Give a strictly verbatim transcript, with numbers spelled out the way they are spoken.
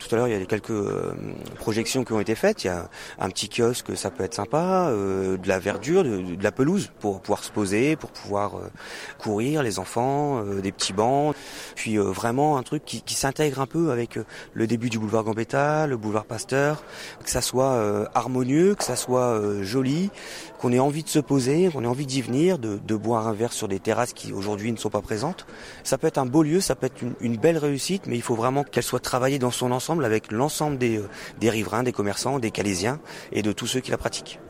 tout à l'heure, il y a quelques euh, projections qui ont été faites. Il y a un petit kiosque, ça peut être sympa, euh, de la verdure, de, de la pelouse pour pouvoir se poser, pour pouvoir euh, courir, les enfants, euh, des petits bancs. Puis euh, vraiment un truc qui, qui s'intègre un peu avec euh, le début du boulevard Gambetta, le boulevard Pasteur, que ça soit euh, harmonieux, que ça soit euh, joli, qu'on ait envie de se poser, qu'on ait envie d'y venir, de, de boire un verre sur des terrasses qui aujourd'hui ne sont pas présentes. Ça peut être un beau lieu, ça peut être une, une belle réussite, mais il faut vraiment qu'elle soit travaillée dans son ensemble avec l'ensemble des, euh, des riverains, des commerçants, des Calaisiens et de tous ceux qui la pratiquent.